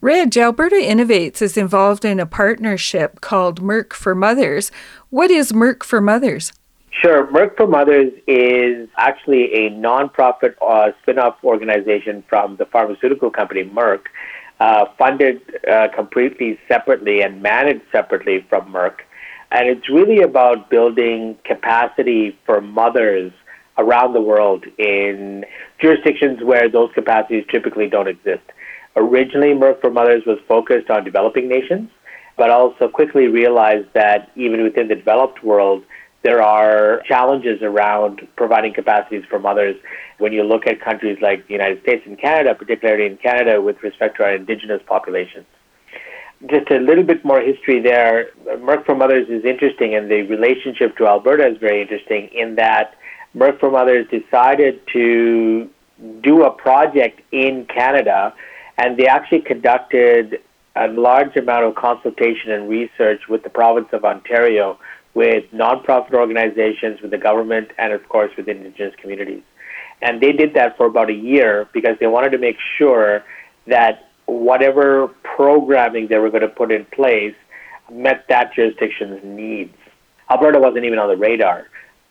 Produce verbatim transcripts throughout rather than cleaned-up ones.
Reg, Alberta Innovates is involved in a partnership called Merck for Mothers. What is Merck for Mothers? Sure. Merck for Mothers is actually a nonprofit uh, spin-off organization from the pharmaceutical company Merck, uh, funded uh, completely separately and managed separately from Merck. And it's really about building capacity for mothers around the world in jurisdictions where those capacities typically don't exist. Originally, Merck for Mothers was focused on developing nations, but also quickly realized that even within the developed world, there are challenges around providing capacities for mothers. When you look at countries like the United States and Canada, particularly in Canada with respect to our Indigenous populations. Just a little bit more history there. Merck for Mothers is interesting, and the relationship to Alberta is very interesting in that Merck for Mothers decided to do a project in Canada, and they actually conducted a large amount of consultation and research with the province of Ontario, with nonprofit organizations, with the government, and of course with Indigenous communities. And they did that for about a year because they wanted to make sure that whatever programming they were going to put in place met that jurisdiction's needs. Alberta wasn't even on the radar.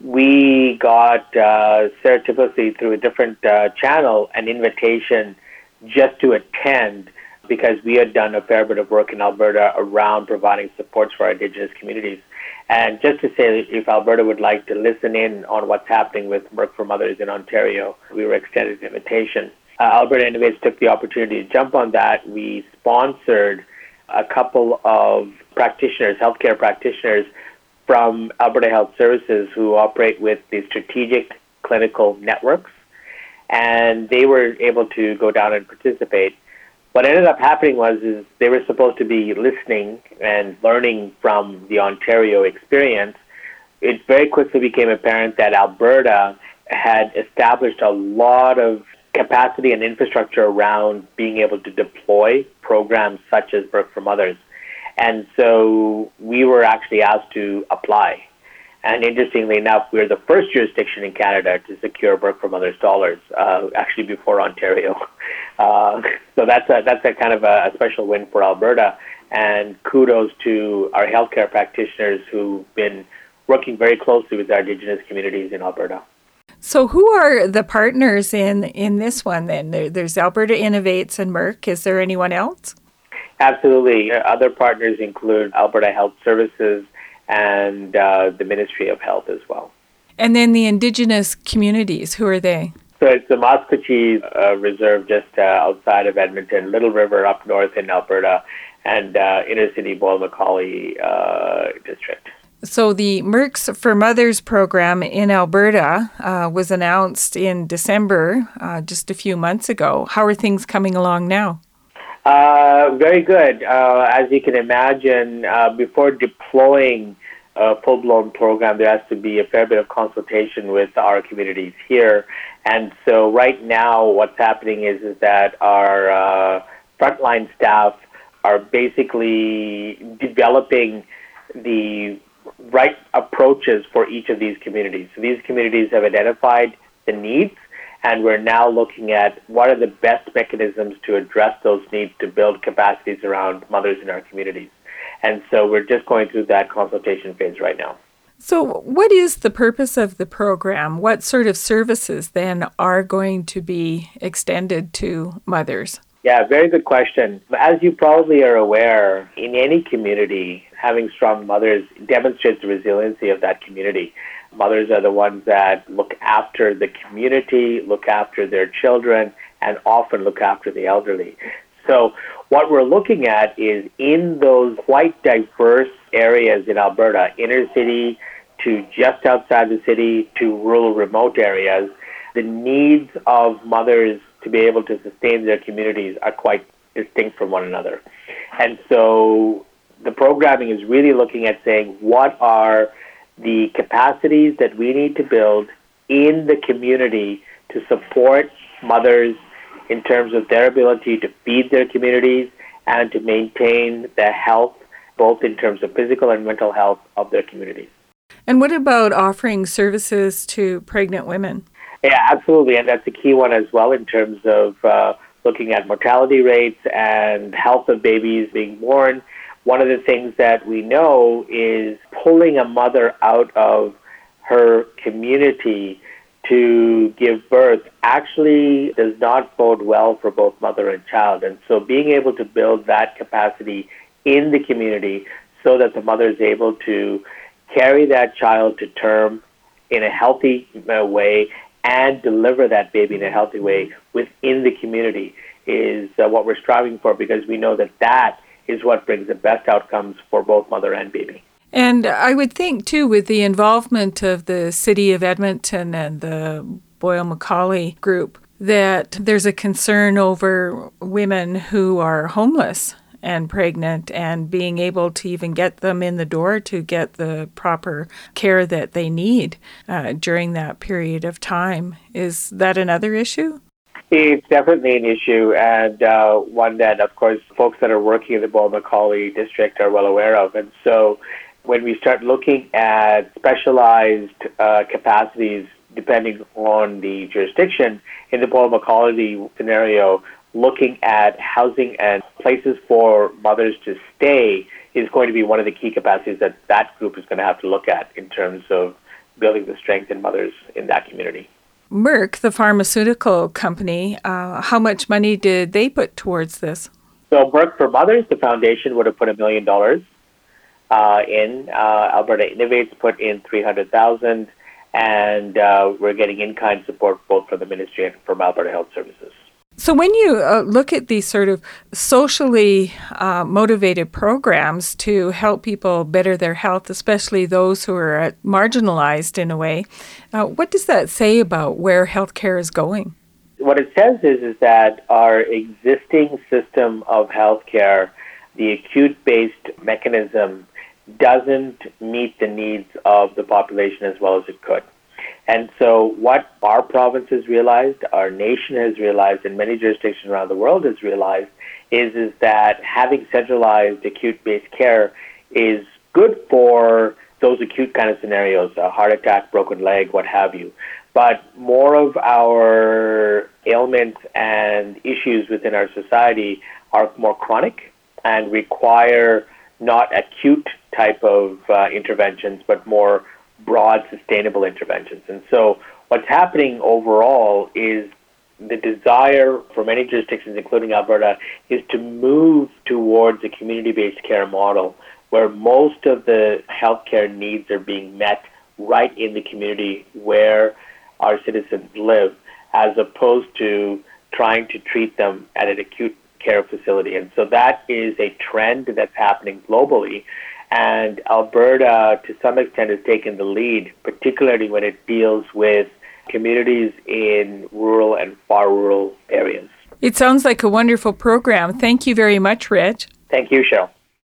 We got uh, serendipitously through a different uh, channel an invitation just to attend because we had done a fair bit of work in Alberta around providing supports for our Indigenous communities. And just to say, if Alberta would like to listen in on what's happening with Merck for Mothers in Ontario, we were extended an invitation. Uh, Alberta Innovates took the opportunity to jump on that. We sponsored a couple of practitioners, healthcare practitioners from Alberta Health Services who operate with the strategic clinical networks, and they were able to go down and participate. What ended up happening was is they were supposed to be listening and learning from the Ontario experience. It very quickly became apparent that Alberta had established a lot of capacity and infrastructure around being able to deploy programs such as Merck for Mothers. And so we were actually asked to apply. And interestingly enough, we were the first jurisdiction in Canada to secure Merck for Mothers dollars, uh, actually before Ontario. Uh, so that's a, that's a kind of a, a special win for Alberta. And kudos to our healthcare practitioners who've been working very closely with our Indigenous communities in Alberta. So who are the partners in, in this one then? There, there's Alberta Innovates and Merck. Is there anyone else? Absolutely. Other partners include Alberta Health Services and uh, the Ministry of Health as well. And then the Indigenous communities, who are they? So it's the Maskwacis uh, Reserve just uh, outside of Edmonton, Little River up north in Alberta, and uh, inner city Boyle-McCauley uh, district. So the Merck for Mothers program in Alberta uh, was announced in December, uh, just a few months ago. How are things coming along now? Uh, very good. Uh, as you can imagine, uh, before deploying a full-blown program, there has to be a fair bit of consultation with our communities here. And so right now what's happening is, is that our uh, frontline staff are basically developing the right approaches for each of these communities. So these communities have identified the needs, and we're now looking at what are the best mechanisms to address those needs to build capacities around mothers in our communities. And so we're just going through that consultation phase right now. So what is the purpose of the program? What sort of services then are going to be extended to mothers? Yeah, very good question. As you probably are aware, in any community, having strong mothers demonstrates the resiliency of that community. Mothers are the ones that look after the community, look after their children, and often look after the elderly. So what we're looking at is in those quite diverse areas in Alberta, inner city to just outside the city to rural remote areas, the needs of mothers to be able to sustain their communities are quite distinct from one another. And so the programming is really looking at saying what are the capacities that we need to build in the community to support mothers in terms of their ability to feed their communities and to maintain the health, both in terms of physical and mental health of their communities. And what about offering services to pregnant women? Yeah, absolutely, and that's a key one as well in terms of uh, looking at mortality rates and health of babies being born, one of the things that we know is pulling a mother out of her community to give birth actually does not bode well for both mother and child. And so being able to build that capacity in the community so that the mother is able to carry that child to term in a healthy uh, way and deliver that baby in a healthy way within the community is uh, what we're striving for, because we know that that is what brings the best outcomes for both mother and baby. And I would think, too, with the involvement of the City of Edmonton and the Boyle-McCauley group, that there's a concern over women who are homeless and pregnant and being able to even get them in the door to get the proper care that they need uh, during that period of time. Is that another issue? It's definitely an issue, and uh, one that, of course, folks that are working in the Boyle-McCauley district are well aware of. And so when we start looking at specialized uh, capacities, depending on the jurisdiction, in the Boyle-McCauley scenario, looking at housing and places for mothers to stay is going to be one of the key capacities that that group is going to have to look at in terms of building the strength in mothers in that community. Merck, the pharmaceutical company, uh, how much money did they put towards this? So Merck for Mothers, the foundation would have put a million dollars uh, in. Uh, Alberta Innovates put in three hundred thousand dollars, and uh, we're getting in-kind support both from the ministry and from Alberta Health Services. So when you uh, look at these sort of socially uh, motivated programs to help people better their health, especially those who are uh, marginalized in a way, uh, what does that say about where healthcare is going? What it says is, is that our existing system of healthcare, the acute-based mechanism, doesn't meet the needs of the population as well as it could. And so what our province has realized, our nation has realized, and many jurisdictions around the world has realized, is, is that having centralized acute-based care is good for those acute kind of scenarios, a heart attack, broken leg, what have you. But more of our ailments and issues within our society are more chronic and require not acute type of uh, interventions, but more broad, sustainable interventions. And so what's happening overall is the desire for many jurisdictions, including Alberta, is to move towards a community-based care model where most of the healthcare needs are being met right in the community where our citizens live, as opposed to trying to treat them at an acute care facility. And so that is a trend that's happening globally. And Alberta, to some extent, has taken the lead, particularly when it deals with communities in rural and far rural areas. It sounds like a wonderful program. Thank you very much, Rich. Thank you, Cheryl.